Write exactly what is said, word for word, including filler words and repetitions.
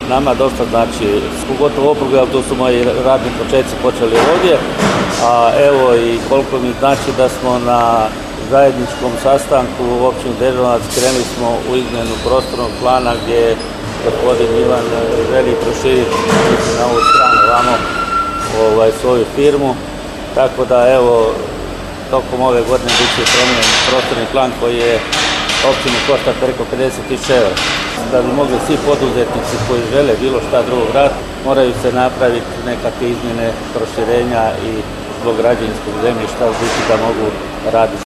nama dosta znači, pogotovo opruge, ali tu su moji radni početci počeli ovdje, a evo i koliko mi znači da smo na zajedničkom sastanku u općini Dežanovac krenuli smo u izmjenu prostornog plana gdje gospodin Ivan želi proširiti na ovu stranu vamo ovaj, svoju firmu, tako da evo tokom ove godine bit će promijenjen prostorni plan koji je općini košta preko pedeset tisuća eura. Da bi mogli svi poduzetnici koji žele bilo šta drugo raditi, moraju se napraviti nekakve izmjene, proširenja i zbog građevinskog zemljišta u biti da mogu raditi.